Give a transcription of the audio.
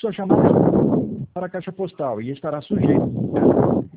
sua chamada para a caixa postal e estará sujeito